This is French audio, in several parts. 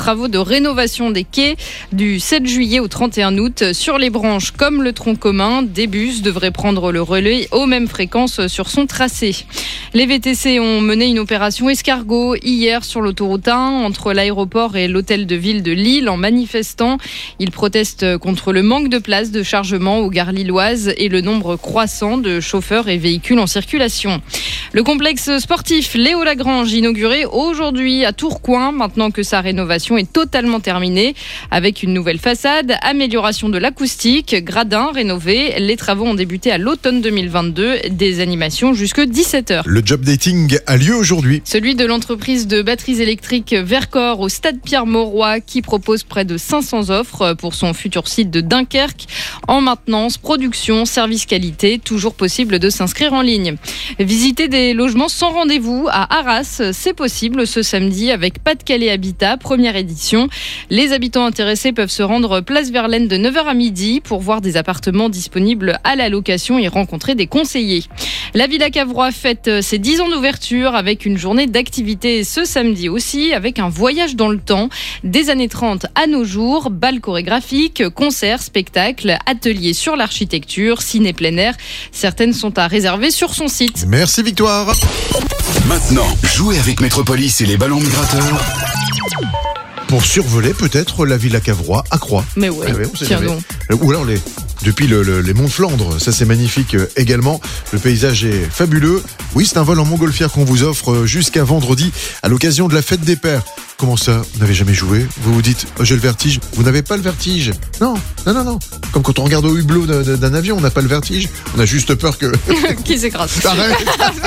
travaux de rénovation des quais du 7 juillet au 31 août. Sur les branches comme le tronc commun, des bus devraient prendre le relais aux mêmes fréquences sur son tracé. Les VTC ont mené une opération escargot hier sur l'autoroute 1 entre l'aéroport et l'hôtel de ville de Lille en manifestant. Ils protestent contre le manque de place de chargement aux gares lilloises et le nombre croissant de chauffeurs et véhicules en circulation. Le complexe sportif Léo Lagrange inauguré aujourd'hui à Tourcoing, maintenant que sa rénovation est totalement terminée, avec une nouvelle façade, amélioration de l'acoustique, gradins rénovés. Les travaux ont débuté à l'automne 2022, des animations jusque 17h. Le job dating a lieu aujourd'hui. Celui de l'entreprise de batteries électriques Vercor au stade Pierre-Mauroy qui propose près de 500 offres pour son futur site de Dunkerque en maintenance, production, service qualité, toujours possible de s'inscrire en ligne. Visiter des logements sans rendez-vous à Arras, c'est possible ce samedi avec Pas-de-Calais Habitat, première édition. Les habitants intéressés peuvent se rendre place Verlaine de 9h à midi pour voir des appartements disponibles à la location et rencontrer des conseillers. La Villa Cavrois fête ses 10 ans d'ouverture avec une journée d'activité ce samedi aussi, avec un voyage dans le temps, des années 30 à nos jours, bal chorégraphique, concerts, spectacles, ateliers sur l'architecture, ciné plein air. Certaines sont à réserver sur son site. Merci Victoire. Maintenant, jouez avec Métropolis et les ballons migrateurs. Pour survoler peut-être la Villa Cavrois à Croix. Mais ouais, on sait tiens jamais. donc. Ou alors depuis les monts de Flandre, ça c'est magnifique également. Le paysage est fabuleux. Oui, c'est un vol en montgolfière qu'on vous offre jusqu'à vendredi à l'occasion de la fête des pères. Comment ça, vous n'avez jamais joué? Vous vous dites, oh, j'ai le vertige. Vous n'avez pas le vertige. Non. Comme quand on regarde au hublot d'un avion, on n'a pas le vertige. On a juste peur que... Qui s'écrase. Arrête.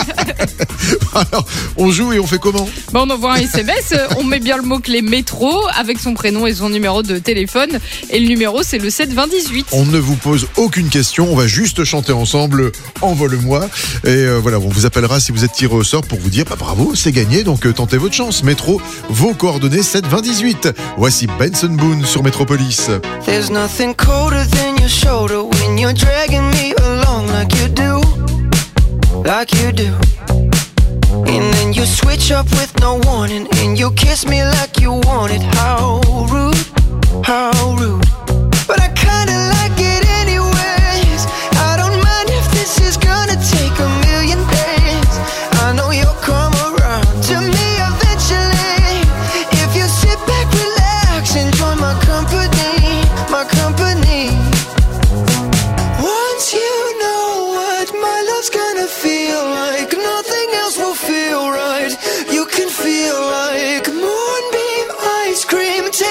Alors, on joue et on fait comment? On envoie un SMS, on met bien le mot-clé métro avec son prénom et son numéro de téléphone. Et le numéro, c'est le 7 20 18. On ne vous pose aucune question, on va juste chanter ensemble Envole-moi. Et voilà, on vous appellera si vous êtes tiré au sort pour vous dire bravo, c'est gagné, donc tentez votre chance. Métro, vos coordonnées 7 20 18. Voici Benson Boone sur Métropolis. There's nothing colder than your shoulder when you're dragging me along like you do. And then you switch up with no warning and you kiss me like you want it. How rude. But I kinda like it anyways. I don't mind if this is gonna take a million days. I know you'll come around to me eventually. If you sit back, relax, and join my company. Once you know what my love's gonna feel like, nothing else will feel right. You can feel like moonbeam ice cream.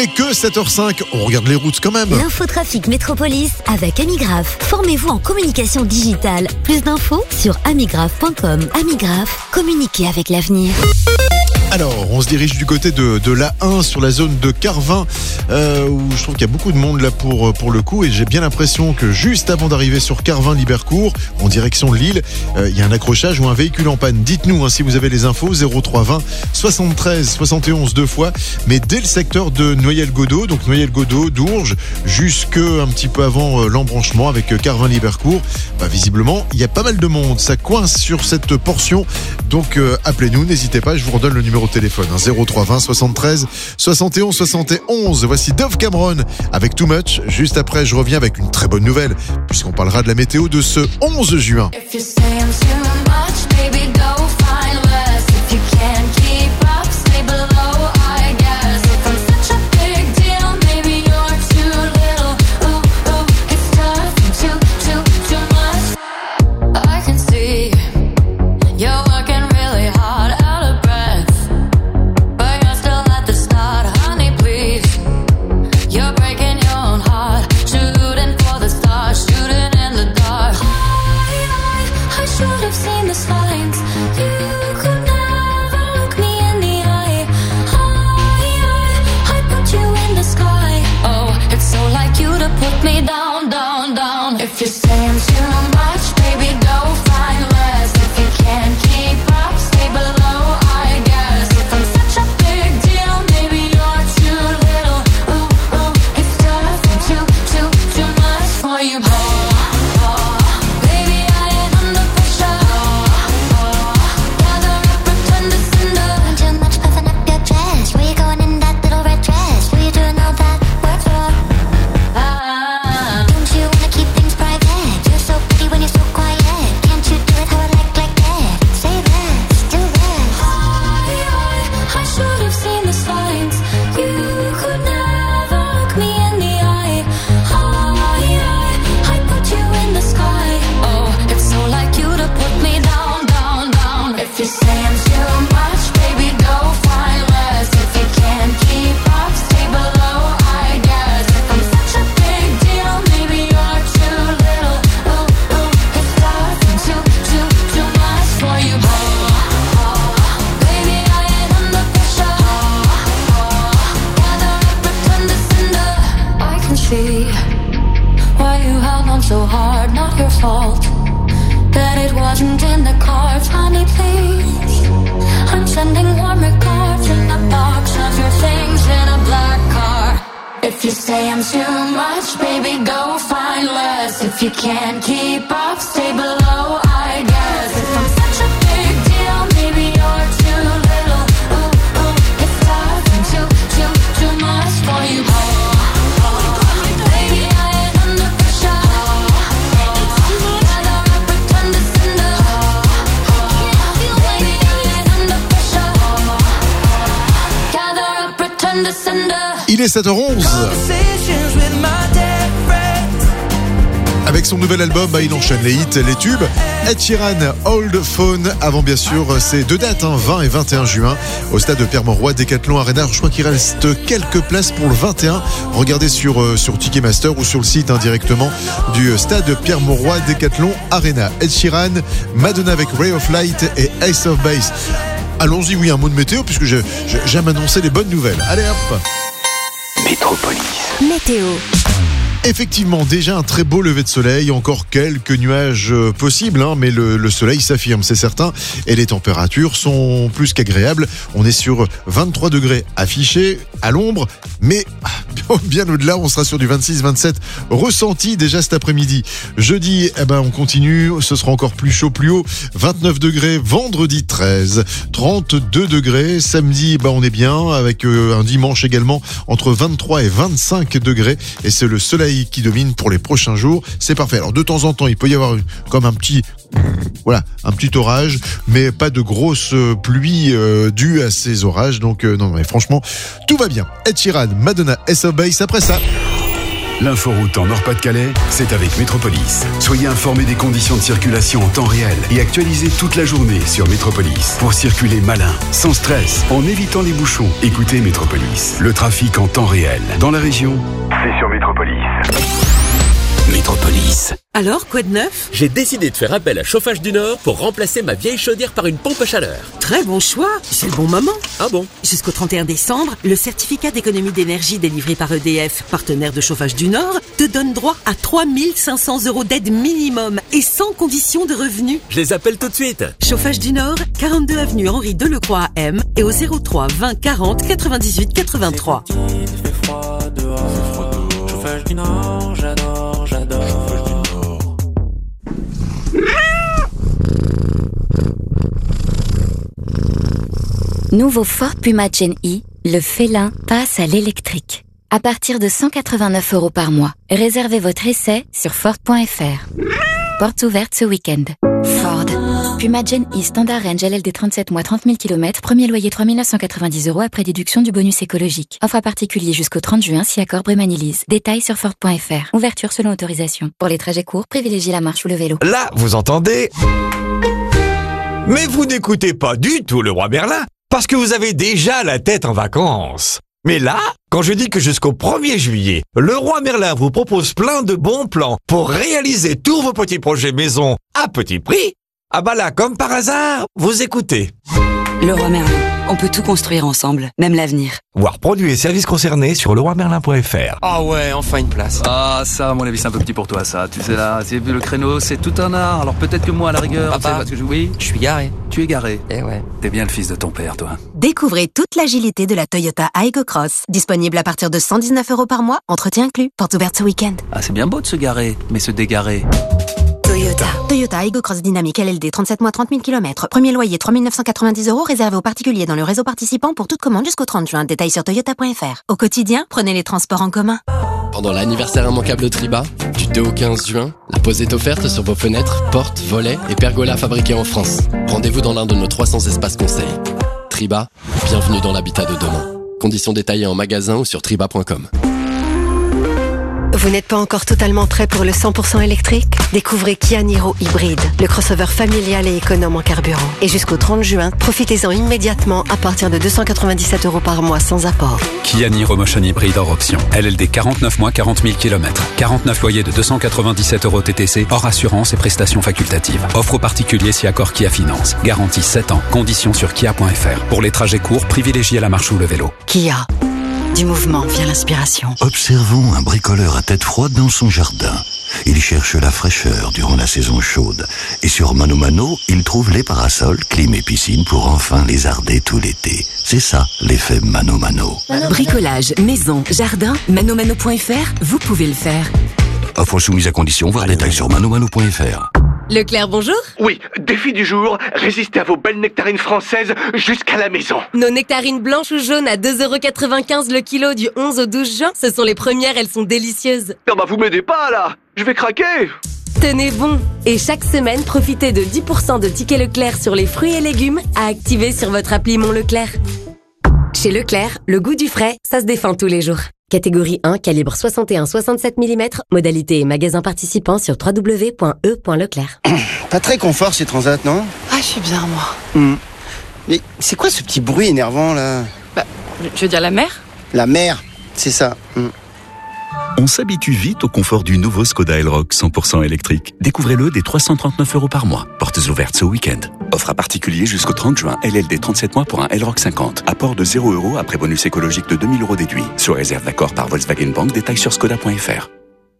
n'est que 7h05. On regarde les routes quand même. L'infotrafic Métropolis avec Amigraph. Formez-vous en communication digitale. Plus d'infos sur amigraph.com. Amigraph, communiquez avec l'avenir. Alors, on se dirige du côté de l'A1 sur la zone de Carvin, où je trouve qu'il y a beaucoup de monde là pour le coup, et j'ai bien l'impression que juste avant d'arriver sur Carvin-Libercourt, en direction de Lille, il y a un accrochage ou un véhicule en panne. Dites-nous si vous avez les infos, 03 20 73 71 deux fois, mais dès le secteur de Noyelles-Godault, donc Noyelles-Godault, Dourges, jusque un petit peu avant l'embranchement avec Carvin-Libercourt, visiblement, il y a pas mal de monde. Ça coince sur cette portion, donc appelez-nous, n'hésitez pas, je vous redonne le numéro de téléphone, 03 20 73 71 71. Voici Dove Cameron avec Too Much. Juste après, je reviens avec une très bonne nouvelle, puisqu'on parlera de la météo de ce 11 juin. Il est 7h11. Avec son nouvel album, il enchaîne les hits, les tubes. Ed Sheeran, Old Phone. Avant bien sûr ces deux dates, 20 et 21 juin, au stade de Pierre-Mauroy, Decathlon Arena. Je crois qu'il reste quelques places pour le 21. Regardez sur Ticketmaster ou sur le site directement du stade Pierre-Mauroy, Decathlon Arena. Ed Sheeran, Madonna avec Ray of Light et Ace of Base. Allons-y, oui, un mot de météo, puisque j'aime annoncer les bonnes nouvelles. Allez hop. Métropolis. Météo. Effectivement, déjà un très beau lever de soleil, encore quelques nuages possibles, mais le soleil s'affirme, c'est certain, et les températures sont plus qu'agréables. On est sur 23 degrés affichés à l'ombre, mais bien au-delà, on sera sur du 26-27 ressenti déjà cet après-midi. Jeudi, on continue, ce sera encore plus chaud, plus haut, 29 degrés, vendredi 13, 32 degrés, samedi, on est bien, avec un dimanche également entre 23 et 25 degrés, et c'est le soleil qui domine pour les prochains jours, c'est parfait. Alors de temps en temps, il peut y avoir comme un petit orage, mais pas de grosses pluies dues à ces orages, donc non mais franchement, tout va bien. Ed Sheeran, Madonna, Ace of Base, après ça. L'inforoute en Nord-Pas-de-Calais, c'est avec Métropolis. Soyez informés des conditions de circulation en temps réel et actualisez toute la journée sur Métropolis pour circuler malin, sans stress, en évitant les bouchons. Écoutez Métropolis. Le trafic en temps réel. Dans la région, c'est sur Métropolis. Métropolis. Alors, quoi de neuf? J'ai décidé de faire appel à Chauffage du Nord pour remplacer ma vieille chaudière par une pompe à chaleur. Très bon choix, c'est le bon moment. Ah bon? Jusqu'au 31 décembre, le certificat d'économie d'énergie délivré par EDF, partenaire de Chauffage du Nord, te donne droit à 3 500 € d'aide minimum et sans condition de revenu. Je les appelle tout de suite. Chauffage du Nord, 42 avenue Henri Delecroix à M et au 03 20 40 98 83. Il fait froid dehors. Chauffage du Nord, j'adore. Chauffage du Nord. Nouveau Ford Puma Gen E, le félin passe à l'électrique. À partir de 189 € par mois. Réservez votre essai sur Ford.fr. Portes ouvertes ce week-end. Ford. Puma Gen E Standard Range LLD 37 mois 30 000 km. Premier loyer 3 990 € après déduction du bonus écologique. Offre à particulier jusqu'au 30 juin si accord Brémanilise. Détails sur Ford.fr. Ouverture selon autorisation. Pour les trajets courts, privilégiez la marche ou le vélo. Là, vous entendez? Mais vous n'écoutez pas du tout le roi Merlin, parce que vous avez déjà la tête en vacances. Mais là, quand je dis que jusqu'au 1er juillet, le roi Merlin vous propose plein de bons plans pour réaliser tous vos petits projets maison à petit prix, ah bah là, comme par hasard, vous écoutez. Le roi Merlin, on peut tout construire ensemble, même l'avenir. Voir produits et services concernés sur leroimerlin.fr. Ah ouais, enfin une place. Ah ça, à mon avis, c'est un peu petit pour toi, ça. Tu sais là, c'est le créneau, c'est tout un art. Alors peut-être que moi, à la rigueur, Papa, parce que oui, je suis garé. Tu es garé. Eh ouais. T'es bien le fils de ton père, toi. Découvrez toute l'agilité de la Toyota Aygo Cross. Disponible à partir de 119 € par mois, entretien inclus. Porte ouverte ce week-end. Ah, c'est bien beau de se garer, mais se dégarer. Toyota Aygo Cross Dynamique LLD 37 mois 30 000 km. Premier loyer 3 990 € réservé aux particuliers dans le réseau participant pour toute commande jusqu'au 30 juin. Détails sur toyota.fr. Au quotidien, prenez les transports en commun. Pendant l'anniversaire immanquable de Triba, du 2 au 15 juin, la pose est offerte sur vos fenêtres, portes, volets et pergolas fabriqués en France. Rendez-vous dans l'un de nos 300 espaces conseils. Triba, bienvenue dans l'habitat de demain. Conditions détaillées en magasin ou sur triba.com. Vous n'êtes pas encore totalement prêt pour le 100% électrique? Découvrez Kia Niro Hybride, le crossover familial et économe en carburant. Et jusqu'au 30 juin, profitez-en immédiatement à partir de 297 € par mois sans apport. Kia Niro Motion Hybride hors option. LLD 49 mois 40 000 km. 49 loyers de 297 € TTC hors assurance et prestations facultatives. Offre aux particuliers si accord Kia Finance. Garantie 7 ans. Conditions sur kia.fr. Pour les trajets courts, privilégiez la marche ou le vélo. Kia. Du mouvement vient l'inspiration. Observons un bricoleur à tête froide dans son jardin. Il cherche la fraîcheur durant la saison chaude. Et sur Mano Mano, il trouve les parasols, clim et piscine pour enfin lézarder tout l'été. C'est ça, l'effet Mano Mano. Bricolage, maison, jardin, manomano.fr, vous pouvez le faire. Offre soumise à condition, voir détails sur manomano.fr. Leclerc, bonjour. Oui, défi du jour, résister à vos belles nectarines françaises jusqu'à la maison. Nos nectarines blanches ou jaunes à 2,95 € le kilo du 11 au 12 juin, ce sont les premières, elles sont délicieuses. Non bah vous m'aidez pas là, je vais craquer. Tenez bon. Et chaque semaine, profitez de 10% de tickets Leclerc sur les fruits et légumes à activer sur votre appli Mon Leclerc. Chez Leclerc, le goût du frais, ça se défend tous les jours. Catégorie 1, calibre 61-67 mm, modalité et magasin participant sur www.e.leclerc. Pas très confort ces transats, non? Ah, je suis bien, moi. Mais c'est quoi ce petit bruit énervant, là? Bah, tu veux dire la mer? La mer, c'est ça. On s'habitue vite au confort du nouveau Skoda Elroq 100% électrique. Découvrez-le dès 339 € par mois. Portes ouvertes ce week-end. Offre à particulier jusqu'au 30 juin. LLD 37 mois pour un Elroq 50. Apport de 0 € après bonus écologique de 2000 € déduit. Sur réserve d'accord par Volkswagen Bank. Détails sur skoda.fr.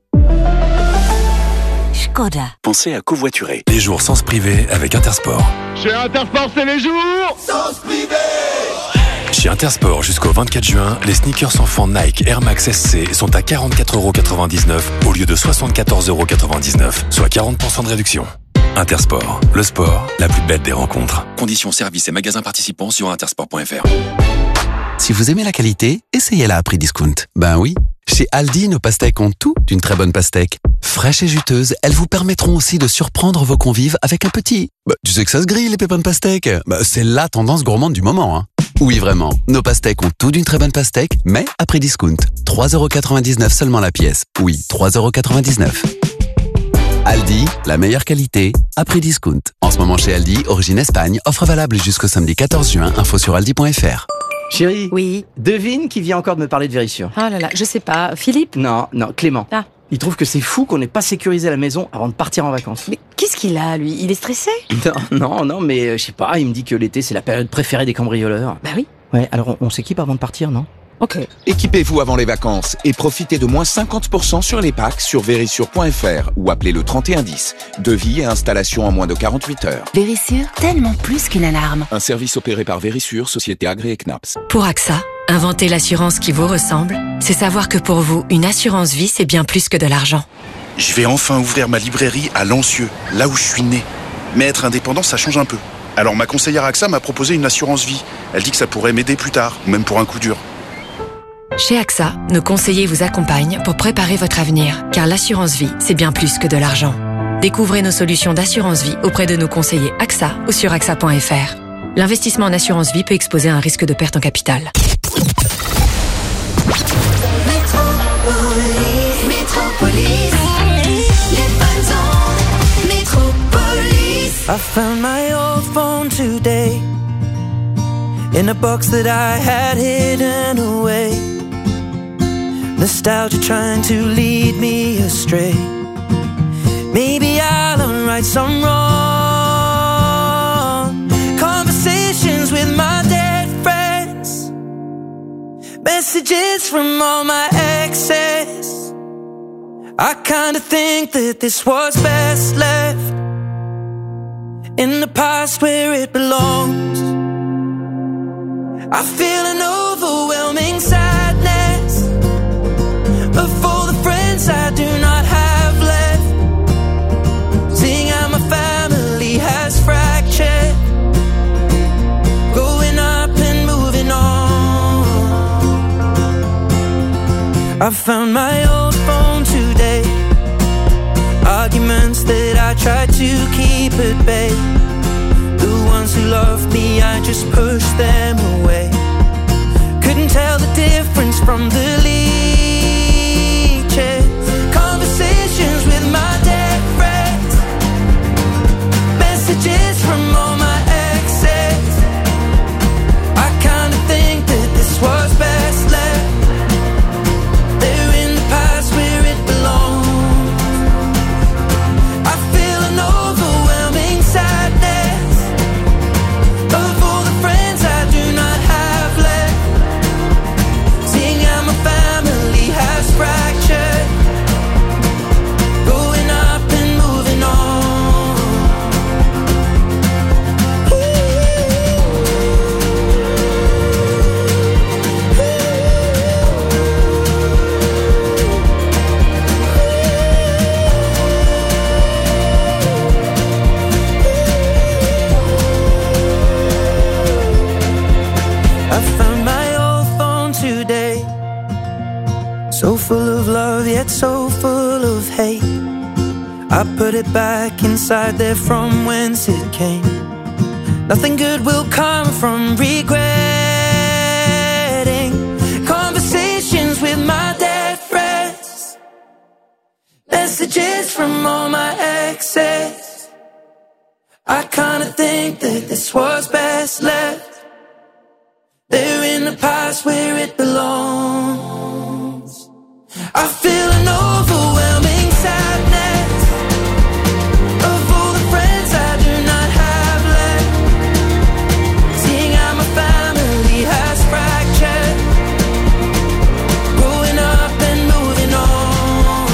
Skoda. Pensez à covoiturer. Les jours sans se priver avec Intersport. Chez Intersport, c'est les jours sans se priver. Chez Intersport, jusqu'au 24 juin, les sneakers enfants Nike Air Max SC sont à 44,99 € au lieu de 74,99 €, soit 40% de réduction. Intersport, le sport, la plus belle des rencontres. Conditions services et magasins participants sur intersport.fr. Si vous aimez la qualité, essayez-la à prix discount. Ben oui, chez Aldi, nos pastèques ont tout d'une très bonne pastèque. Fraîches et juteuses, elles vous permettront aussi de surprendre vos convives avec un petit... tu sais que ça se grille, les pépins de pastèque. C'est la tendance gourmande du moment, hein. Oui, vraiment. Nos pastèques ont tout d'une très bonne pastèque, mais à prix discount. 3,99€ seulement la pièce. Oui, 3,99€. Aldi, la meilleure qualité, à prix discount. En ce moment chez Aldi, origine Espagne, offre valable jusqu'au samedi 14 juin, info sur aldi.fr. Chérie. Oui. Devine qui vient encore de me parler de Vérissure. Oh là là, je sais pas. Philippe? Non, Clément. Ah. Il trouve que c'est fou qu'on n'ait pas sécurisé la maison avant de partir en vacances. Mais qu'est-ce qu'il a, lui? Il est stressé? Non, mais je sais pas, il me dit que l'été c'est la période préférée des cambrioleurs. Bah oui. Ouais, alors on s'équipe avant de partir, non? Ok. Équipez-vous avant les vacances et profitez de moins 50% sur les packs sur Vérissure.fr ou appelez le 3110. Devis et installation en moins de 48 heures. Vérissure, tellement plus qu'une alarme. Un service opéré par Vérissure, société agréée CNAPS. Pour AXA, inventer l'assurance qui vous ressemble, c'est savoir que pour vous, une assurance vie, c'est bien plus que de l'argent. Je vais enfin ouvrir ma librairie à Lancieux, là où je suis né. Mais être indépendant, ça change un peu. Alors ma conseillère AXA m'a proposé une assurance vie. Elle dit que ça pourrait m'aider plus tard, ou même pour un coup dur. Chez AXA, nos conseillers vous accompagnent pour préparer votre avenir, car l'assurance vie, c'est bien plus que de l'argent. Découvrez nos solutions d'assurance vie auprès de nos conseillers AXA ou sur AXA.fr. L'investissement en assurance vie peut exposer à un risque de perte en capital. I found my old phone today in a box that I had hidden away. Nostalgia trying to lead me astray. Maybe I'll unwrite some wrong conversations with my dead friends, messages from all my exes. I kinda think that this was best left in the past where it belongs. I feel an overwhelming sadness of all the friends I do not have left. Seeing how my family has fractured, growing up and moving on. I found my old phone today, arguments that I tried to keep at bay. The ones who loved me, I just pushed them away. Couldn't tell the difference from the leeches. Conversations with my dead friends, messages from all my exes. I kinda think that this was best left there in the past where it belongs. I feel an overwhelming sadness of all the friends I do not have left. Seeing how my family has fractured, growing up and moving on. I found my old phone today, so full of love yet so full of hate. I put it back inside there from whence it came. Nothing good will come from regretting conversations with my dead friends, messages from all my exes. I kinda think that this was best left there in the past where it belongs. I feel an overwhelming sadness of all the friends I do not have left. Seeing how my family has fractured, growing up and moving on.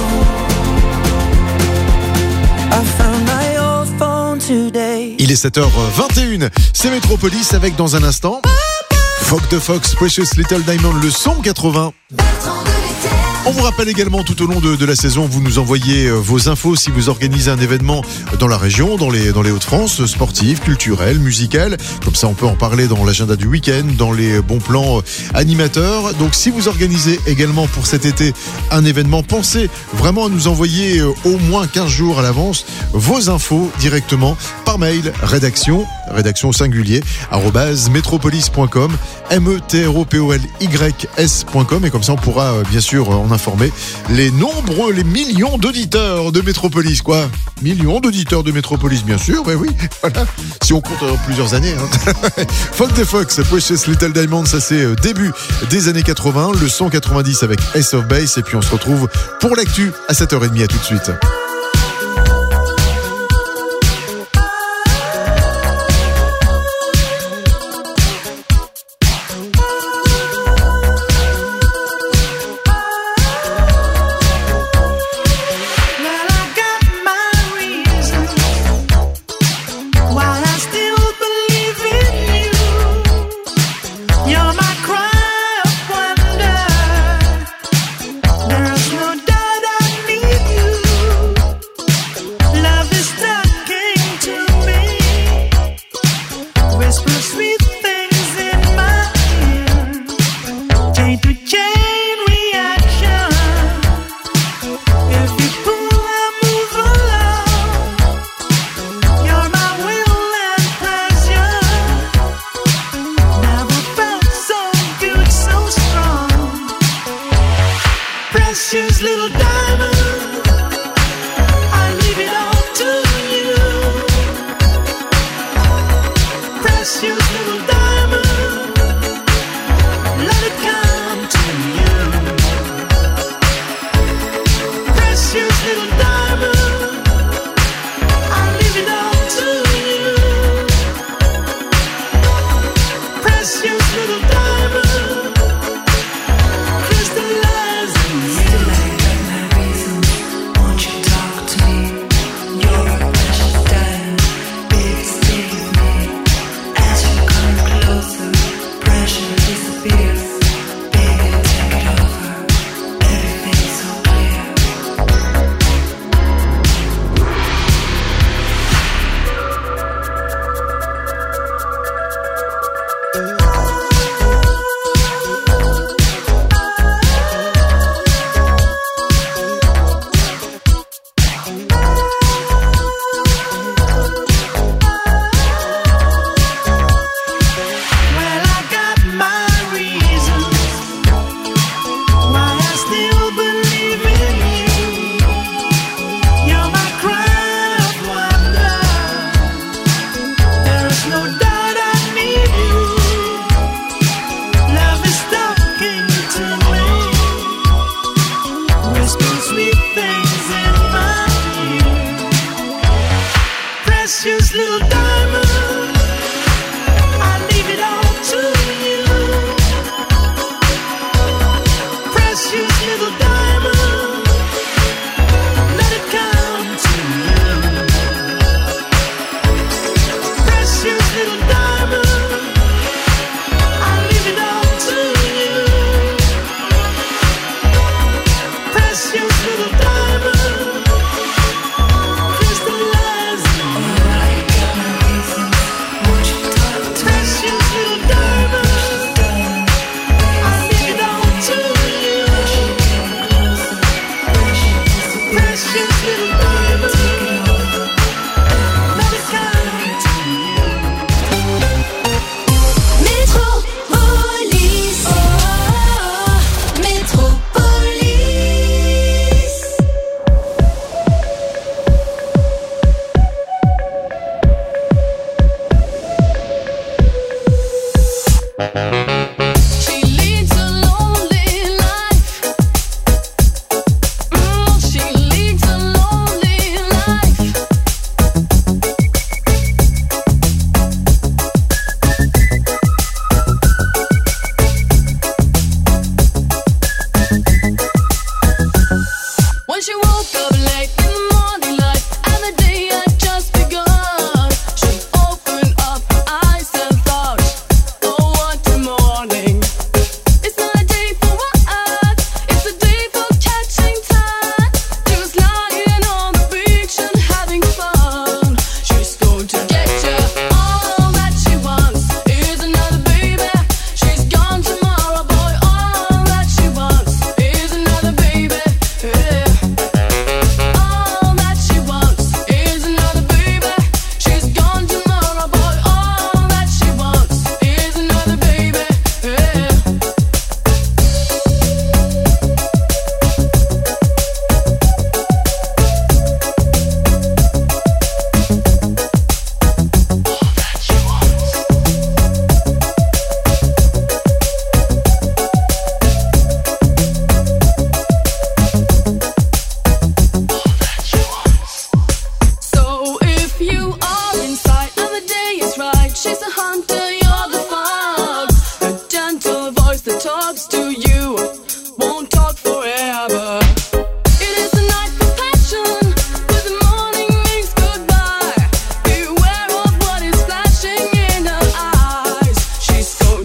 I found my old phone today. Il est 7h21, c'est Métropolis avec dans un instant Fox de Fox, Precious Little Diamond, le son 80. On vous rappelle également tout au long de la saison, vous nous envoyez vos infos si vous organisez un événement dans la région, dans les Hauts-de-France, sportif, culturel, musical. Comme ça, on peut en parler dans l'agenda du week-end, dans les bons plans animateurs. Donc, si vous organisez également pour cet été un événement, pensez vraiment à nous envoyer au moins 15 jours à l'avance vos infos directement par par mail, rédaction au singulier, @metropolis.com, metropolis.com, et comme ça on pourra bien sûr en informer les millions d'auditeurs de Métropolis, quoi. Millions d'auditeurs de Métropolis, bien sûr, oui, voilà. Si on compte plusieurs années. Folk the Fox, Precious Little Diamond, ça c'est début des années 80, le 190 avec Ace of Base, et puis on se retrouve pour l'actu à 7h30, à tout de suite.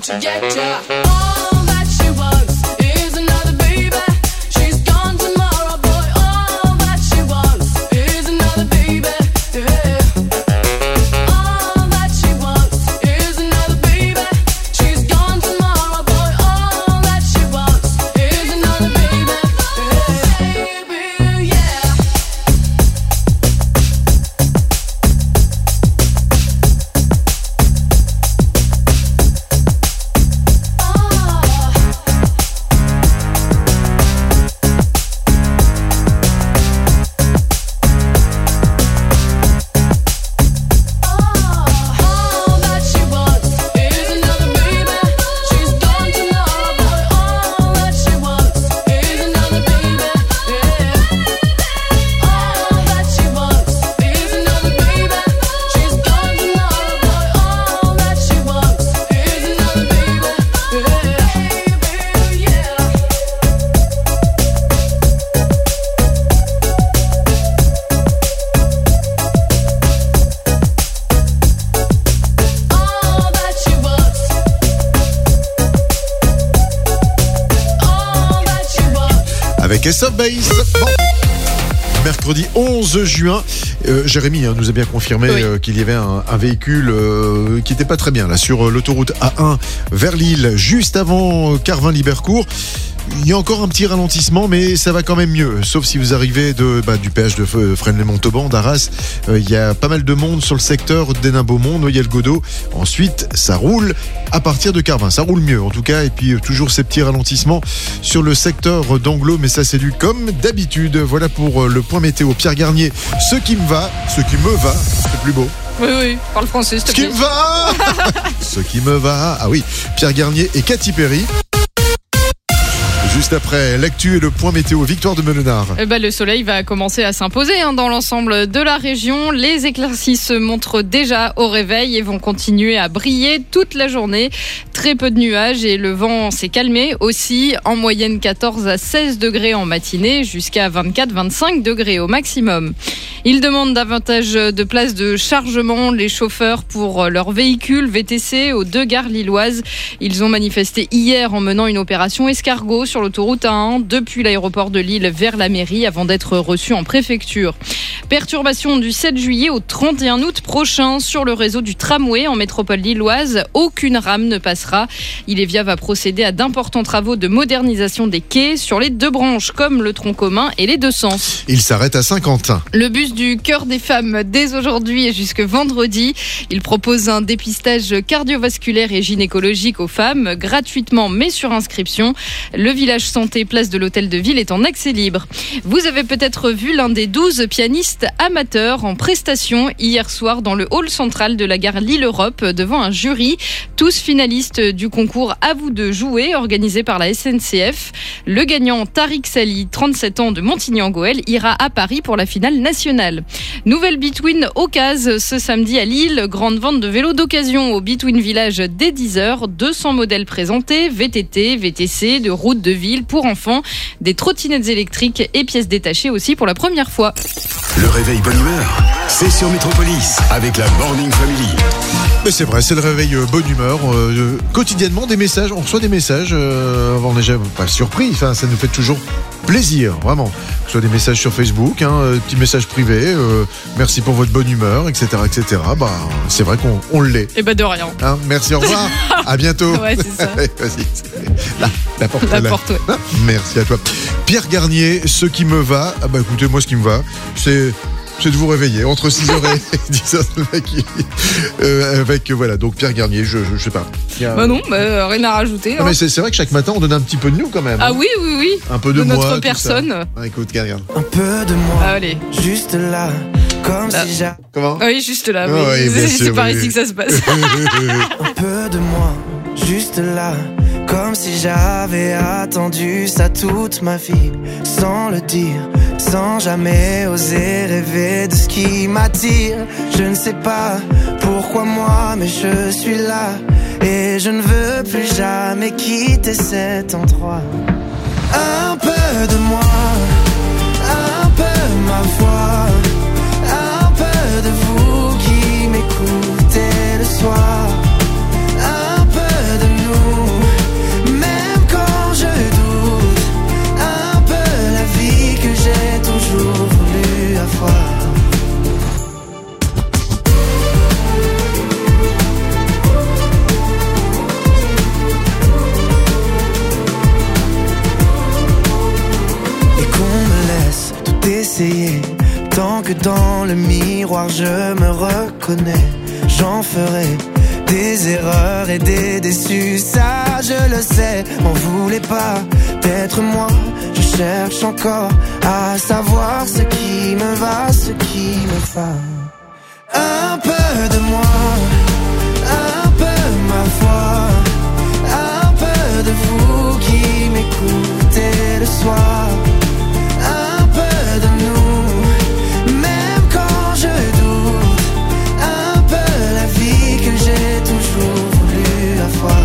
to get ya. All that she wants is another baby. She's gone tomorrow, boy. All that she wants is another baby. Yeah. All that she wants is another baby. She's gone tomorrow, boy. All that she wants is another baby. Yeah. Baby, yeah. Avec Ace of Base. Bon. Mercredi 11 juin, Jérémy nous a bien confirmé qu'il y avait un véhicule qui n'était pas très bien là sur l'autoroute A1 vers Lille, juste avant Carvin-Libercourt. Il y a encore un petit ralentissement, mais ça va quand même mieux. Sauf si vous arrivez du péage de Fresnes-lès-Montauban, d'Arras. Il y a pas mal de monde sur le secteur d'Hénin-Beaumont, Noyelles-Godeau. Ensuite, ça roule à partir de Carvin. Ça roule mieux, en tout cas. Et puis, toujours ces petits ralentissements sur le secteur d'Anglo. Mais ça, c'est du comme d'habitude. Voilà pour le point météo. Pierre Garnier, ce qui me va, c'est plus beau. Oui, parle français, s'il te plaît. Ce qui me va Ce qui me va. Ah oui, Pierre Garnier et Katy Perry. Juste après l'actu et le point météo, victoire de Melenard. Le soleil va commencer à s'imposer dans l'ensemble de la région. Les éclaircies se montrent déjà au réveil et vont continuer à briller toute la journée. Très peu de nuages et le vent s'est calmé aussi. En moyenne 14 à 16 degrés en matinée jusqu'à 24-25 degrés au maximum. Ils demandent davantage de places de chargement, les chauffeurs, pour leurs véhicules VTC aux 2 gares lilloises. Ils ont manifesté hier en menant une opération escargot sur l'autoroute A1 depuis l'aéroport de Lille vers la mairie avant d'être reçus en préfecture. Perturbation du 7 juillet au 31 août prochain sur le réseau du tramway en métropole lilloise. Aucune rame ne passera. Ilévia va procéder à d'importants travaux de modernisation des quais sur les 2 branches comme le tronc commun et les 2 sens. Il s'arrête à Saint-Quentin. Le bus du Cœur des Femmes dès aujourd'hui et jusque vendredi. Il propose un dépistage cardiovasculaire et gynécologique aux femmes gratuitement mais sur inscription. Le village santé place de l'hôtel de ville est en accès libre. Vous avez peut-être vu l'un des 12 pianistes amateurs en prestation hier soir dans le hall central de la gare Lille-Europe devant un jury. Tous finalistes du concours À vous de jouer organisé par la SNCF. Le gagnant Tariq Sali, 37 ans de Montigny-en-Goël, ira à Paris pour la finale nationale. Nouvelle Between Ocase ce samedi à Lille. Grande vente de vélos d'occasion au Between Village dès 10h. 200 modèles présentés, VTT, VTC, de route de ville pour enfants, des trottinettes électriques et pièces détachées aussi pour la première fois. Le réveil bonne humeur, c'est sur Métropolis avec la Morning Family. Mais c'est vrai, c'est le réveil bonne humeur. Quotidiennement, des messages, on reçoit des messages. On n'est jamais pas surpris, enfin, ça nous fait toujours plaisir, vraiment. Que ce soit des messages sur Facebook, petits messages privés, merci pour votre bonne humeur, etc. etc. C'est vrai qu'on l'est. Et de rien. Merci, au revoir. À bientôt. Ouais, c'est ça. Vas-y. La porte. Ouais. Merci à toi. Pierre Garnier, ce qui me va. Écoutez, moi, ce qui me va, c'est de vous réveiller entre 6h et 10h avec voilà, donc Pierre Garnier, je sais pas. Non, rien à rajouter. Non, mais c'est vrai que chaque matin on donne un petit peu de nous quand même. Ah oui. Un peu de moi, notre personne. Écoute, regarde. Un peu de moi. Allez. Juste là, comme si j'ai. Comment? Oui, juste là. C'est par ici que ça se passe. Un peu de moi, juste là. Comme si j'avais attendu ça toute ma vie, sans le dire, sans jamais oser rêver de ce qui m'attire. Je ne sais pas pourquoi moi, mais je suis là. Et je ne veux plus jamais quitter cet endroit. Un peu de moi, un peu ma voix, un peu de vous qui m'écoutez le soir. Un peu de nous que dans le miroir je me reconnais. J'en ferai des erreurs et des déçus, ça je le sais. On voulait pas d'être moi, je cherche encore à savoir ce qui me va, ce qui me va. Un peu de moi, un peu ma foi, un peu de vous qui m'écoutez le soir. Un peu de nous, même quand je doute. Un peu la vie que j'ai toujours voulu avoir.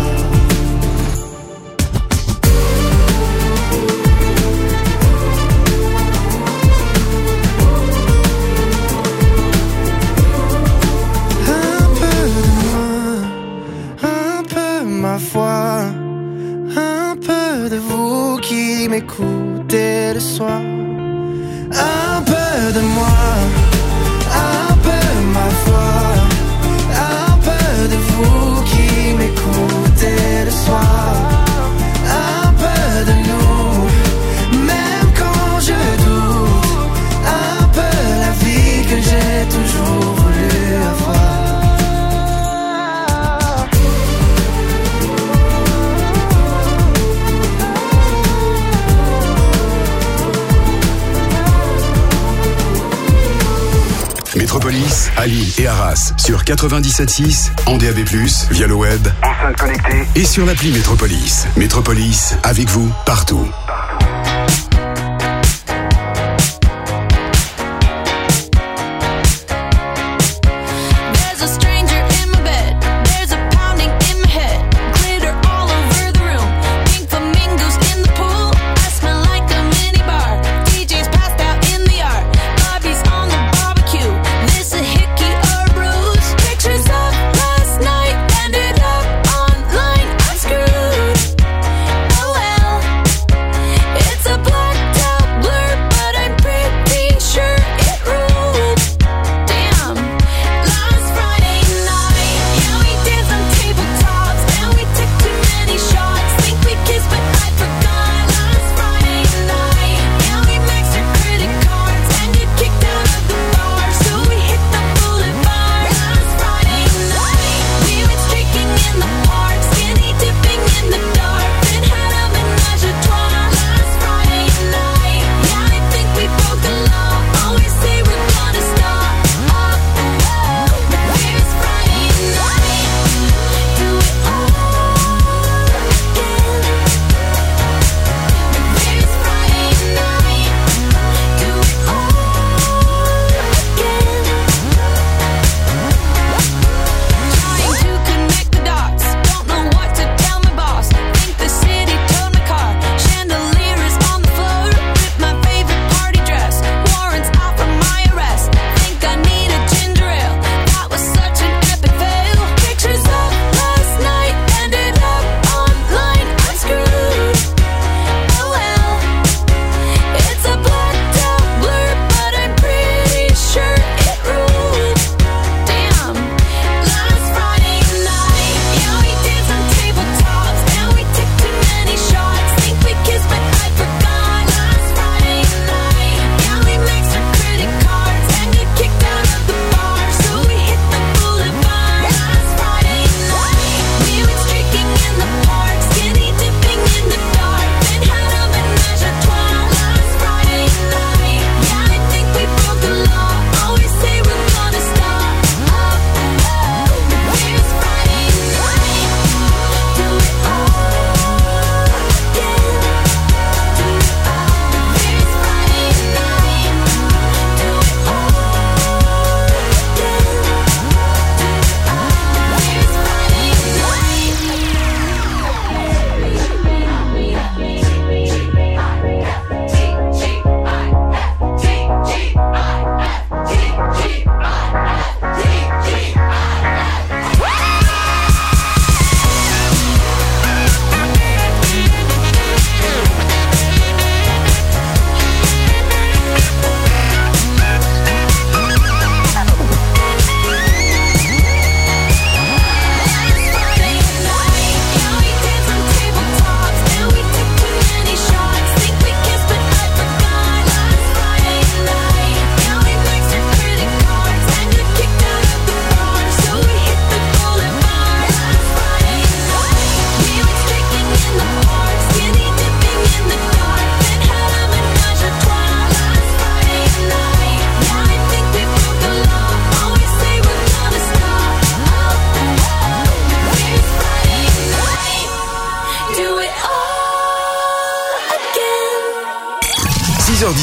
Ma foi, un peu de vous qui m'écoutez le soir. Un peu de moi, un peu ma foi, un peu de vous qui m'écoutez le soir. Un peu de nous, même quand je doute. Un peu la vie que j'ai toujours voulu avoir. Métropolis, à Lille et Arras sur 97.6, en DAB+, via le web, enceinte connectée et sur l'appli Métropolis. Métropolis, avec vous, partout. Online, I'm screwed. Oh well.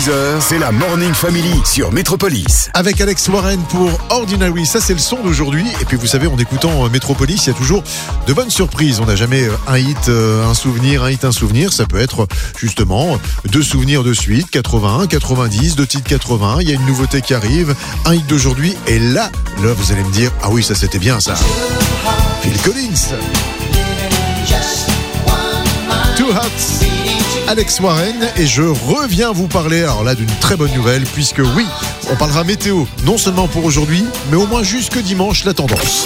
10h, c'est la Morning Family sur Métropolis. Avec Alex Warren pour Ordinary, ça c'est le son d'aujourd'hui. Et puis vous savez, en écoutant Métropolis, il y a toujours de bonnes surprises. On n'a jamais un hit, un souvenir, un souvenir. Ça peut être justement 2 souvenirs de suite, 81, 90, 2 titres 80. Il y a une nouveauté qui arrive, un hit d'aujourd'hui. Et là, vous allez me dire, ah oui, ça c'était bien ça. Phil Collins. Too Hot. Alex Warren, et je reviens vous parler alors là d'une très bonne nouvelle, puisque oui, on parlera météo, non seulement pour aujourd'hui, mais au moins jusque dimanche, la tendance.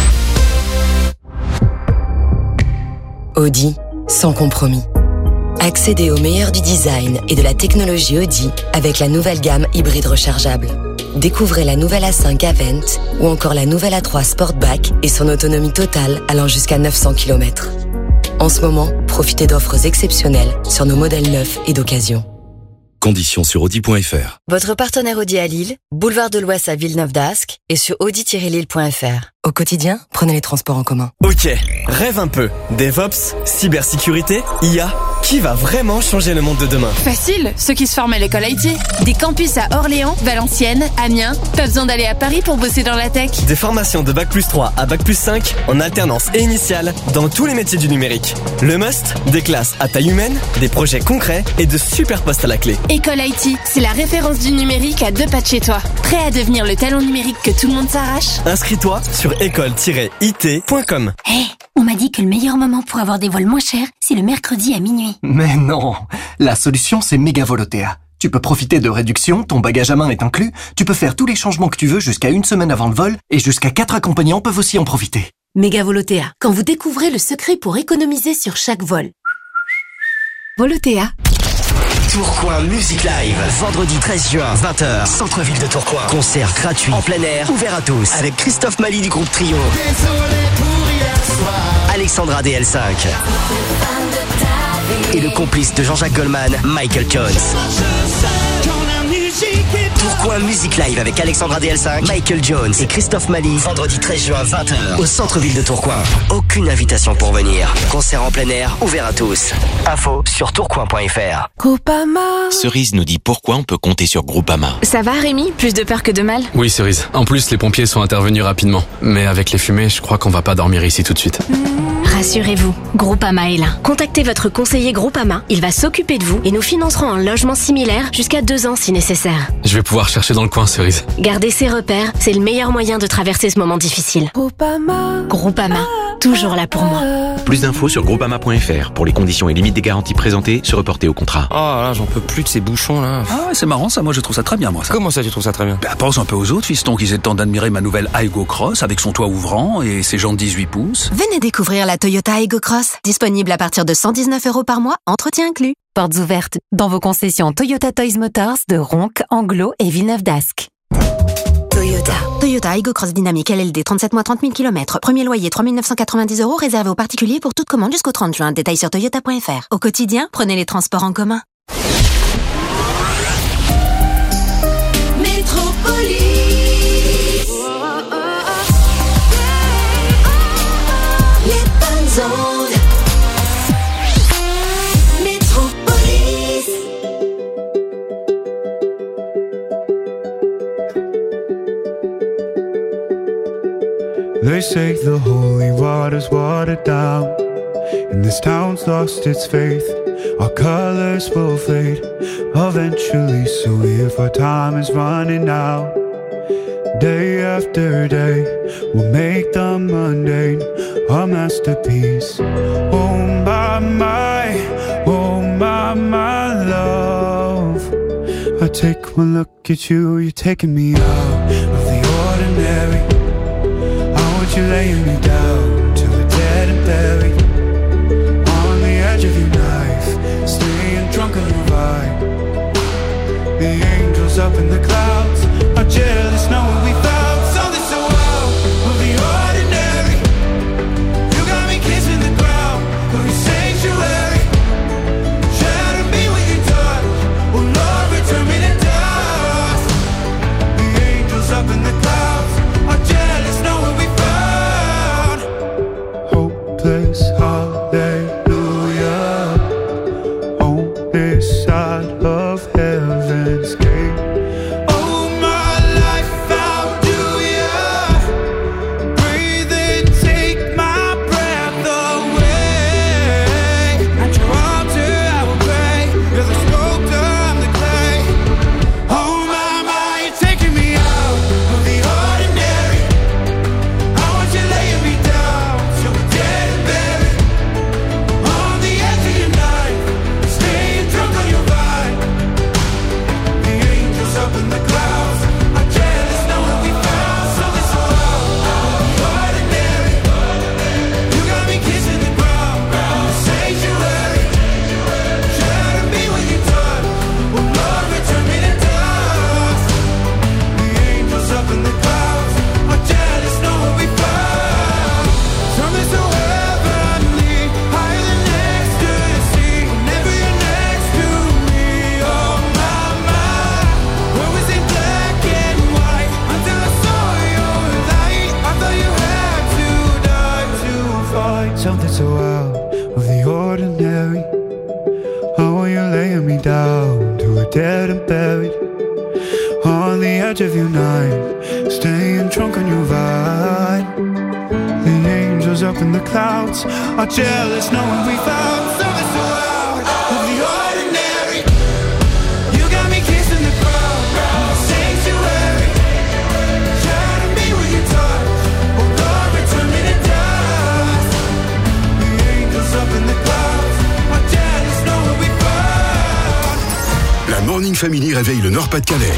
Audi, sans compromis. Accédez au meilleur du design et de la technologie Audi avec la nouvelle gamme hybride rechargeable. Découvrez la nouvelle A5 Avent ou encore la nouvelle A3 Sportback et son autonomie totale allant jusqu'à 900 km. En ce moment, profitez d'offres exceptionnelles sur nos modèles neufs et d'occasion. Conditions sur Audi.fr. Votre partenaire Audi à Lille, boulevard de l'Ouest à Villeneuve-d'Ascq et sur audi-lille.fr. Au quotidien, prenez les transports en commun. Ok, rêve un peu. DevOps, cybersécurité, IA. Qui va vraiment changer le monde de demain? Facile, ceux qui se forment à l'école IT. Des campus à Orléans, Valenciennes, Amiens. Pas besoin d'aller à Paris pour bosser dans la tech. Des formations de Bac+3 à Bac+5 en alternance et initiale dans tous les métiers du numérique. Le must, des classes à taille humaine, des projets concrets et de super postes à la clé. École IT, c'est la référence du numérique à 2 pas de chez toi. Prêt à devenir le talent numérique que tout le monde s'arrache? Inscris-toi sur école-it.com. Hey, on m'a dit que le meilleur moment pour avoir des vols moins chers, c'est le mercredi à minuit. Mais non, la solution c'est Megavolotea. Tu peux profiter de réductions, ton bagage à main est inclus, tu peux faire tous les changements que tu veux jusqu'à 1 semaine avant le vol et jusqu'à 4 accompagnants peuvent aussi en profiter. Megavolotea, quand vous découvrez le secret pour économiser sur chaque vol. Volotea. Tourcoing Music Live, vendredi 13 juin, 20h, centre-ville de Tourcoing. Concert gratuit, en plein air, ouvert à tous, avec Christophe Mali du groupe Trio, Alexandra DL5 et le complice de Jean-Jacques Goldman, Michael Jones. Tourcoing Music Live avec Alexandra DL5, Michael Jones et Christophe Mali, vendredi 13 juin, 20h, au centre-ville de Tourcoing. Aucune invitation pour venir. Concert en plein air, ouvert à tous. Info sur tourcoing.fr. Groupama. Cerise nous dit pourquoi on peut compter sur Groupama. Ça va Rémi? Plus de peur que de mal? Oui Cerise, en plus les pompiers sont intervenus rapidement. Mais avec les fumées, je crois qu'on va pas dormir ici tout de suite. Rassurez-vous, Groupama est là. Contactez votre conseiller Groupama, il va s'occuper de vous et nous financerons un logement similaire jusqu'à 2 ans si nécessaire. Je vais pouvoir chercher dans le coin, Cerise. Garder ses repères, c'est le meilleur moyen de traverser ce moment difficile. Groupama, toujours là pour moi. Plus d'infos sur groupama.fr. Pour les conditions et limites des garanties présentées, se reporter au contrat. Oh là, j'en peux plus de ces bouchons là. Ah ouais, c'est marrant ça, moi je trouve ça très bien moi ça. Comment ça tu trouves ça très bien? Bah pense un peu aux autres fistons qu'ils aient le temps d'admirer ma nouvelle Aygo Cross avec son toit ouvrant et ses jantes 18 pouces. Venez découvrir la Toyota Aygo Cross, disponible à partir de 119 € par mois, entretien inclus. Portes ouvertes dans vos concessions Toyota Toys Motors de Ronc, Anglo et Villeneuve-d'Ascq. Toyota Aygo Cross Dynamique LLD 37 mois 30 000 km. Premier loyer 3 990 € réservé aux particuliers pour toute commande jusqu'au 30 juin. Détails sur toyota.fr. Au quotidien, prenez les transports en commun. Métropolis. Les bonnes ondes. Métropolis. They say the holy water's watered down, and this town's lost its faith. Our colors will fade eventually, so if our time is running out, day after day, we'll make the mundane a masterpiece. Oh my, love. I take one look at you, you're taking me out of the ordinary. You're laying me down till we're dead and buried on the edge of your knife, staying drunk on your vibe. The angels up in the clouds are jealous knowing we found something so out of the ordinary. You got me kissing the ground of your sanctuary. Shatter me with your touch, oh Lord, return me to dust. The angels up in the clouds are jealous knowing we found hopeless hallelujah on this side of heaven. something so out of the ordinary. How are you laying me down to a dead and buried on the edge of your night, staying drunk on your vibe. The angels up in the clouds are jealous knowing we found something so out of the ordinary. You got me kissing the ground, sanctuary. Shatter me with your touch, oh Lord, return me to dust. The angels up in the clouds are jealous knowing we found. La Morning Family réveille le Nord-Pas-de-Calais.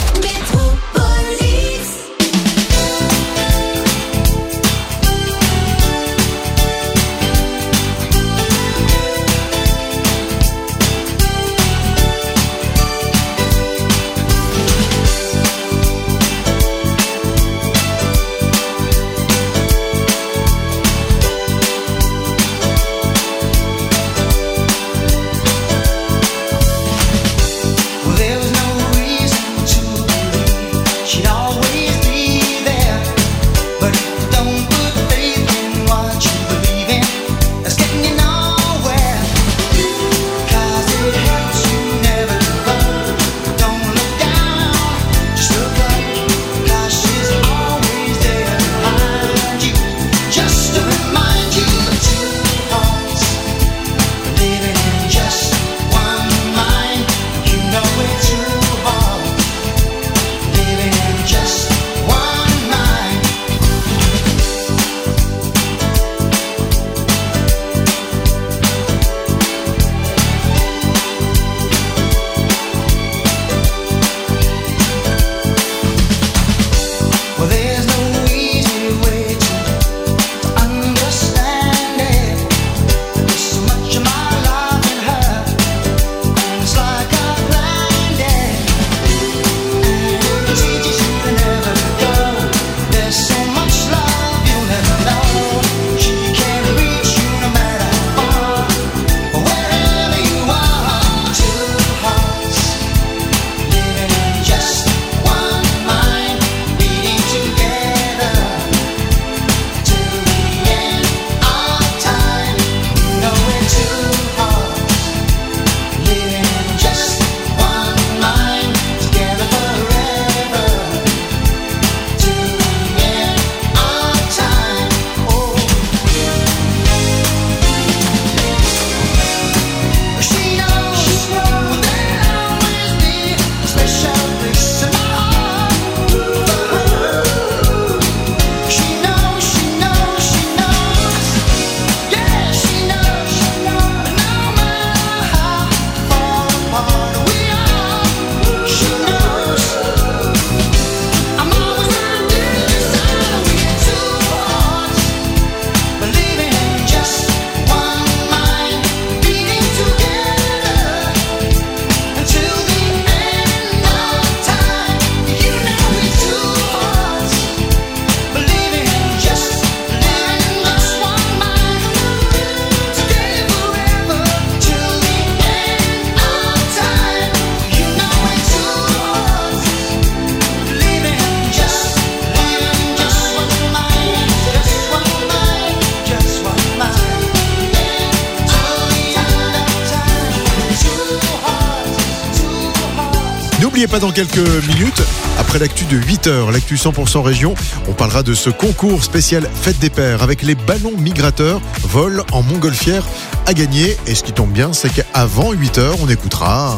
N'oubliez pas dans quelques minutes, après l'actu de 8h, l'actu 100% région, on parlera de ce concours spécial Fête des Pères avec les ballons migrateurs vol en montgolfière à gagner. Et ce qui tombe bien, c'est qu'avant 8h, on écoutera...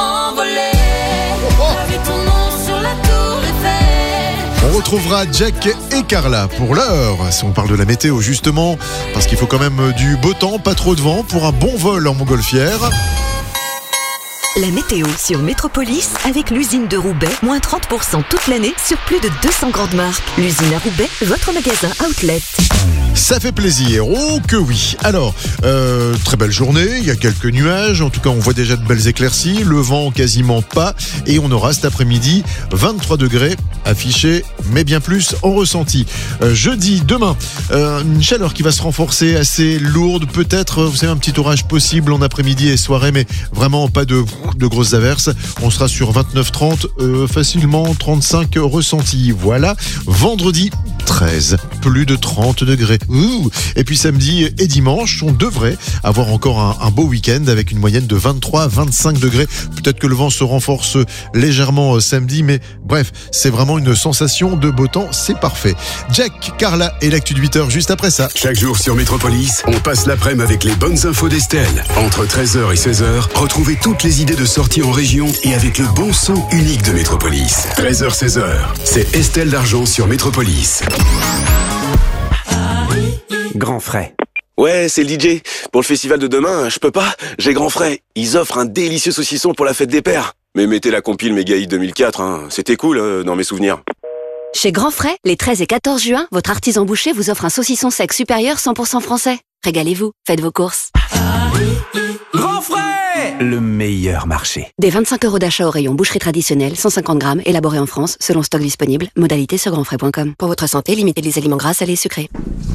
On retrouvera Jack et Carla pour l'heure. Si on parle de la météo justement, parce qu'il faut quand même du beau temps, pas trop de vent pour un bon vol en montgolfière. La météo sur Métropolis avec l'usine de Roubaix, moins 30% toute l'année sur plus de 200 grandes marques. L'usine à Roubaix, votre magasin outlet. Ça fait plaisir, oh que oui. Alors, très belle journée, il y a quelques nuages, en tout cas on voit déjà de belles éclaircies, le vent quasiment pas, et on aura cet après-midi 23 degrés affichés, mais bien plus en ressenti. Jeudi, demain, une chaleur qui va se renforcer, assez lourde, peut-être, vous savez, un petit orage possible en après-midi et soirée, mais vraiment pas de grosses averses. On sera sur 29-30, facilement 35 ressentis. Voilà, vendredi, 13. Plus de 30 degrés. Ouh. Et puis samedi et dimanche, on devrait avoir encore un beau week-end avec une moyenne de 23 à 25 degrés. Peut-être que le vent se renforce légèrement samedi, mais bref, c'est vraiment une sensation de beau temps, c'est parfait. Jack, Carla et l'actu de 8h juste après ça. Chaque jour sur Métropolis, on passe l'après-midi avec les bonnes infos d'Estelle. Entre 13h et 16h, retrouvez toutes les idées de sortie en région et avec le bon son unique de Métropolis. 13h, 16h, c'est Estelle d'Argent sur Métropolis. Grand frais. Ouais, c'est le DJ. Pour le festival de demain, je peux pas. J'ai grand frais. Ils offrent un délicieux saucisson pour la fête des pères. Mais mettez la compile Méga Hit 2004, hein. C'était cool dans mes souvenirs. Chez Grand Frais, les 13 et 14 juin, votre artisan boucher vous offre un saucisson sec supérieur 100% français. Régalez-vous, faites vos courses. Grand frais, le meilleur marché. Des 25 € d'achat au rayon boucherie traditionnelle, 150 grammes, élaboré en France, selon stock disponible. Modalité sur grandfrais.com. Pour votre santé, limitez les aliments gras, salés et sucrés.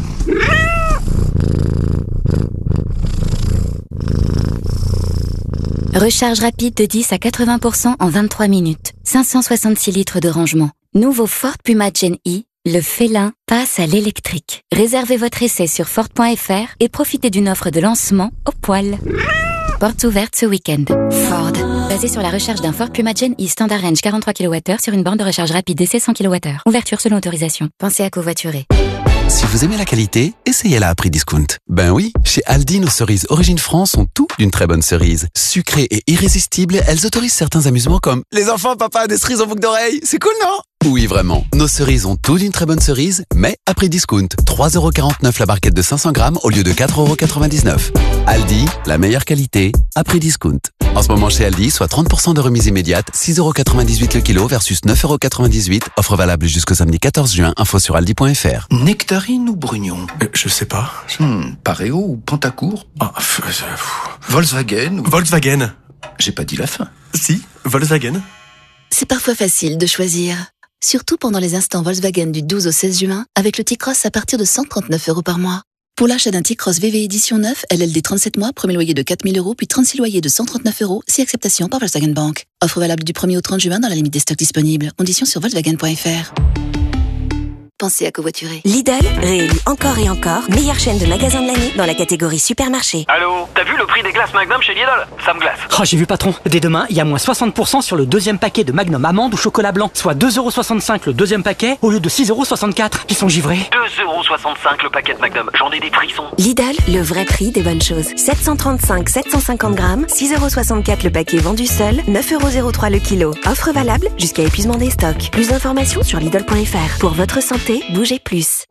Recharge rapide de 10 à 80% en 23 minutes. 566 litres de rangement. Nouveau Ford Puma Gen E, le félin passe à l'électrique. Réservez votre essai sur Ford.fr et profitez d'une offre de lancement au poil. Portes ouvertes ce week-end. Ford. Basé sur la recharge d'un Ford Puma Gen E Standard Range 43 kWh sur une borne de recharge rapide DC 100 kWh. Ouverture selon autorisation. Pensez à covoiturer. Si vous aimez la qualité, essayez-la à prix discount. Ben oui, chez Aldi, nos cerises Origine France ont tout d'une très bonne cerise. Sucrées et irrésistibles, elles autorisent certains amusements comme les enfants, papa, des cerises en boucle d'oreille. C'est cool, non? Oui, vraiment. Nos cerises ont tout d'une très bonne cerise, mais à prix discount. 3,49€ la barquette de 500 grammes au lieu de 4,99€. Aldi, la meilleure qualité, à prix discount. En ce moment chez Aldi, soit 30% de remise immédiate, 6,98€ le kilo versus 9,98€. Offre valable jusqu'au samedi 14 juin. Info sur aldi.fr. Nectarine ou Brugnon? Je sais pas. Pareo ou Pantacourt? Volkswagen ou... Volkswagen. J'ai pas dit la fin. Si, Volkswagen. C'est parfois facile de choisir. Surtout pendant les instants Volkswagen du 12 au 16 juin, avec le T-Cross à partir de 139 € par mois. Pour l'achat d'un T-Cross VV édition 9, LLD 37 mois, premier loyer de 4 000 €, puis 36 loyers de 139 €, si acceptation par Volkswagen Bank. Offre valable du 1er au 30 juin dans la limite des stocks disponibles. Conditions sur Volkswagen.fr. Pensez à covoiturer. Lidl, réélu encore et encore, meilleure chaîne de magasins de l'année dans la catégorie supermarché. Allô, t'as vu le prix des glaces Magnum chez Lidl? Ça me glace. Oh, j'ai vu patron. Dès demain, il y a moins 60% sur le deuxième paquet de Magnum amande ou chocolat blanc, soit 2,65€ le deuxième paquet au lieu de 6,64€. Ils sont givrés. 2,65€ le paquet de Magnum. J'en ai des frissons. Lidl, le vrai prix des bonnes choses. 735-750 grammes, 6,64€ le paquet vendu seul, 9,03€ le kilo. Offre valable jusqu'à épuisement des stocks. Plus d'informations sur Lidl.fr. Pour votre santé, bougez plus.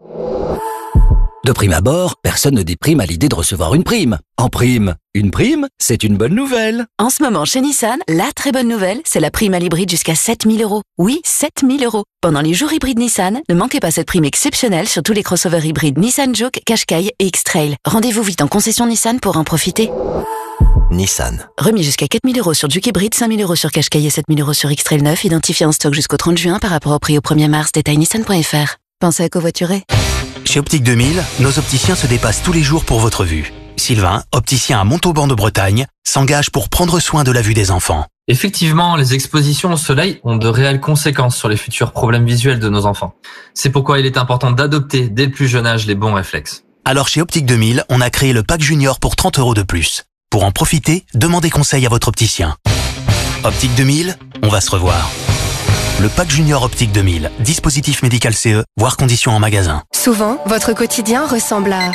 De prime abord, personne ne déprime à l'idée de recevoir une prime. En prime, une prime, c'est une bonne nouvelle. En ce moment, chez Nissan, la très bonne nouvelle, c'est la prime à l'hybride jusqu'à 7 000 €. Oui, 7 000 €. Pendant les jours hybrides Nissan, ne manquez pas cette prime exceptionnelle sur tous les crossovers hybrides Nissan Juke, Qashqai et X-Trail. Rendez-vous vite en concession Nissan pour en profiter. Nissan. Remis jusqu'à 4 000 € sur Juke hybride, 5 000 € sur Qashqai et 7 000 € sur X-Trail 9, identifié en stock jusqu'au 30 juin par rapport au prix au 1er mars. Détail nissan.fr. Pensez à covoiturer. Chez Optique 2000, nos opticiens se dépassent tous les jours pour votre vue. Sylvain, opticien à Montauban de Bretagne, s'engage pour prendre soin de la vue des enfants. Effectivement, les expositions au soleil ont de réelles conséquences sur les futurs problèmes visuels de nos enfants. C'est pourquoi il est important d'adopter dès le plus jeune âge les bons réflexes. Alors chez Optique 2000, on a créé le pack junior pour 30 € de plus. Pour en profiter, demandez conseil à votre opticien. Optique 2000, on va se revoir. Le pack junior Optique 2000, dispositif médical CE, voire conditions en magasin. Souvent, votre quotidien ressemble à...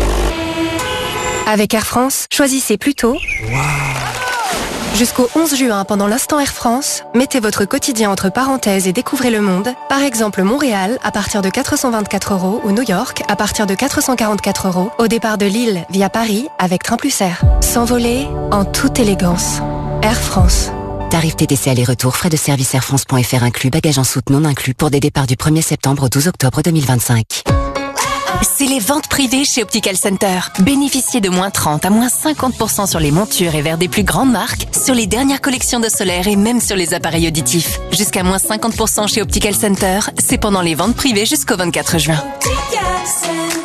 Avec Air France, choisissez plutôt... Jusqu'au 11 juin, pendant l'instant Air France, mettez votre quotidien entre parenthèses et découvrez le monde. Par exemple, Montréal, à partir de 424 € ou New York, à partir de 444 €, au départ de Lille via Paris avec Train Plus Air. S'envoler en toute élégance. Air France. Tarif TTC aller-retour, frais de service airfrance.fr inclus, bagages en soute non inclus pour des départs du 1er septembre au 12 octobre 2025. C'est les ventes privées chez Optical Center. Bénéficiez de moins 30 à moins 50% sur les montures et verres des plus grandes marques, sur les dernières collections de solaire et même sur les appareils auditifs. Jusqu'à moins 50% chez Optical Center, c'est pendant les ventes privées jusqu'au 24 juin.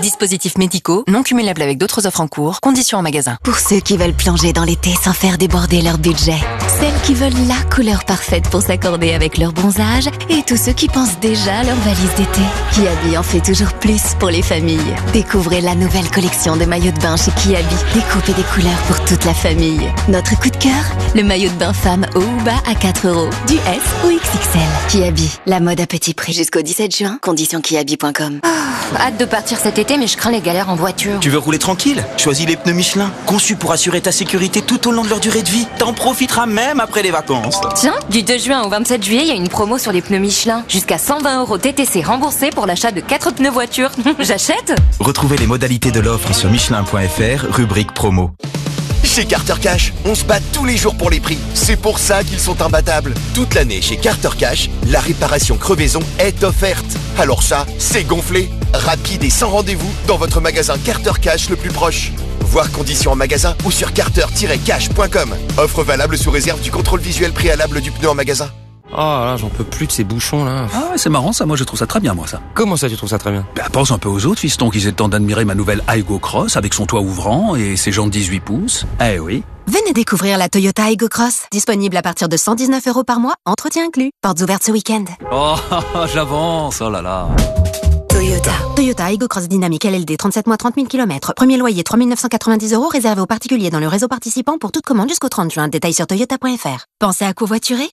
Dispositifs médicaux, non cumulables avec d'autres offres en cours, conditions en magasin. Pour ceux qui veulent plonger dans l'été sans faire déborder leur budget. Celles qui veulent la couleur parfaite pour s'accorder avec leur bronzage. Et tous ceux qui pensent déjà à leur valise d'été. Kiabi en fait toujours plus pour les familles. Découvrez la nouvelle collection de maillots de bain chez Kiabi. Découpe et des couleurs pour toute la famille. Notre coup de cœur, le maillot de bain femme haut ou bas à 4 €. Du S ou XXL. Kiabi, la mode à petit prix. Jusqu'au 17 juin, conditions kiabi.com. Hâte de partir cet été, mais je crains les galères en voiture. Tu veux rouler tranquille? Choisis les pneus Michelin, conçus pour assurer ta sécurité tout au long de leur durée de vie. T'en profiteras même après les vacances. Tiens, du 2 juin au 27 juillet, il y a une promo sur les pneus Michelin. Jusqu'à 120 € TTC remboursés pour l'achat de 4 pneus voiture. J'achète? Retrouvez les modalités de l'offre sur michelin.fr, rubrique promo. Chez Carter Cash, on se bat tous les jours pour les prix. C'est pour ça qu'ils sont imbattables. Toute l'année chez Carter Cash, la réparation crevaison est offerte. Alors ça, c'est gonflé. Rapide et sans rendez-vous dans votre magasin Carter Cash le plus proche. Voir conditions en magasin ou sur carter-cash.com. Offre valable sous réserve du contrôle visuel préalable du pneu en magasin. Oh là, j'en peux plus de ces bouchons là. Ah ouais, c'est marrant ça, moi je trouve ça très bien moi ça. Comment ça tu trouves ça très bien? Bah pense un peu aux autres fistons qui aient le temps d'admirer ma nouvelle Aygo Cross avec son toit ouvrant et ses jantes 18 pouces. Eh oui. Venez découvrir la Toyota Aygo Cross, disponible à partir de 119 € par mois, entretien inclus. Portes ouvertes ce week-end. Oh, j'avance, oh là là. Toyota Aygo Cross Dynamique LLD, 37 mois, 30 000 km. Premier loyer 3 990 €, réservé aux particuliers dans le réseau participant pour toute commande jusqu'au 30 juin. Détails sur toyota.fr. Pensez à covoiturer?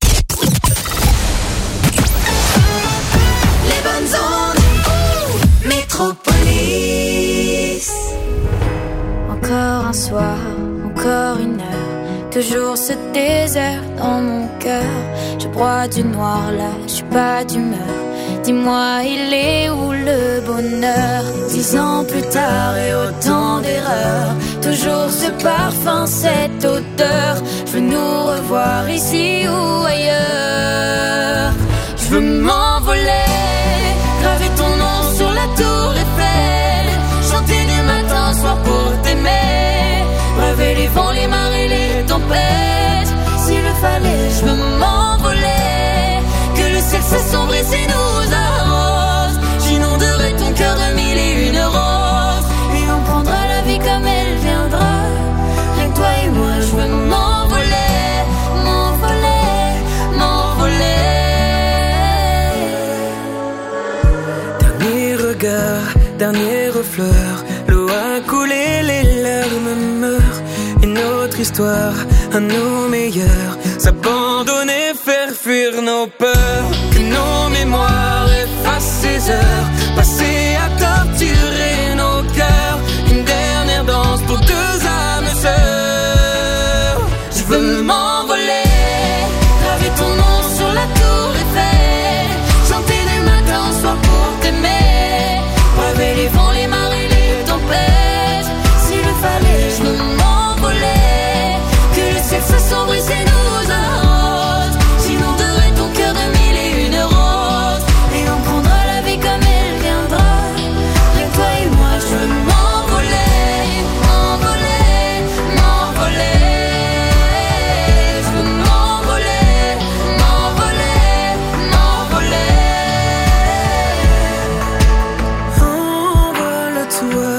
Les bonnes ondes, Métropolis. Encore un soir, encore une heure, toujours ce désert dans mon cœur. Je broie du noir là, je suis pas d'humeur. Dis-moi, il est où le bonheur? 10 ans plus tard et autant d'erreurs, toujours ce parfum, cette odeur. Je veux nous revoir ici ou ailleurs. Je veux m'envoler, graver ton nom sur la tour Eiffel, chanter du matin au soir pour t'aimer, braver les vents, les marées, les tempêtes. S'il le fallait, je veux m'envoler, que le ciel s'assombrisse et nous arrose. J'inonderai ton cœur de 1001 roses, et on prendra la vie comme elle viendra. Rien que toi et moi, je veux m'envoler, m'envoler, m'envoler. Dernier regard, dernier refleur, l'eau a coulé, les larmes meurent. Une autre histoire, à nos meilleurs, s'abandonner, faire fuir nos peurs. Que nos mémoires effacent ces heures passées à torturer nos cœurs. Une dernière danse pour deux âmes sœurs. Je veux m'envoler, graver ton nom sur la tour Eiffel, chanter du matin au soir pour t'aimer, braver les vents, les marées, les tempêtes. S'il le fallait, je veux m'envoler, que le ciel s'assombrisse et nous arrose. J'inonderai ton cœur de 1001 roses, et on prendra la vie comme elle viendra. Rien que toi et moi, je veux m'envoler, m'envoler, m'envoler. Je veux m'envoler, m'envoler, m'envoler. Envole-toi,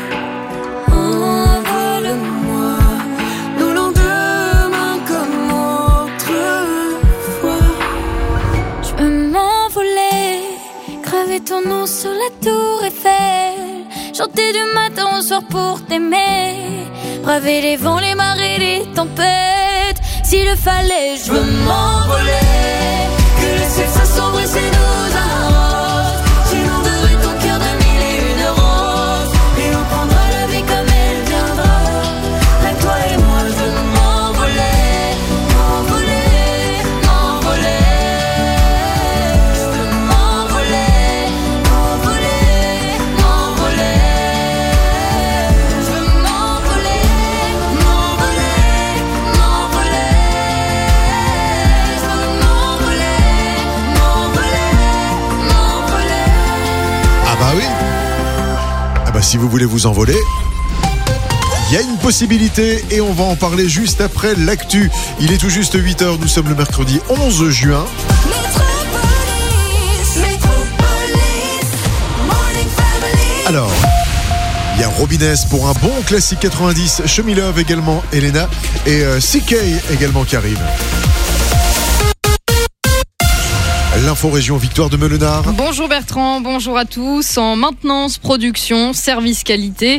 envole-moi, nos lendemains comme autrefois. Je veux m'envoler, graver ton nom sur la tour Eiffel, chanter du matin au soir pour t'aimer, braver les vents, les marées, les tempêtes. S'il le fallait, je veux m'envoler, que le ciel s'assombrisse et nous arrose. J'inonderai ton cœur de 1001 roses, et on prendra la vie comme elle viendra. Avec toi et moi, je veux m'envoler, m'envoler, m'envoler. Je veux m'envoler, m'envoler, m'envoler. Je veux m'envoler, m'envoler, m'envoler. Je veux m'envoler, m'envoler, m'envoler. Ah bah oui. Ah bah si vous voulez vous envoler, il y a une possibilité et on va en parler juste après l'actu. Il est tout juste 8h, nous sommes le mercredi 11 juin. Alors, Il y a Robines pour un bon classique 90. Show Me Love également, Elena. Et CK également qui arrive. L'info région, Victoire de Melenard. Bonjour Bertrand, bonjour à tous. En maintenance, production, service qualité,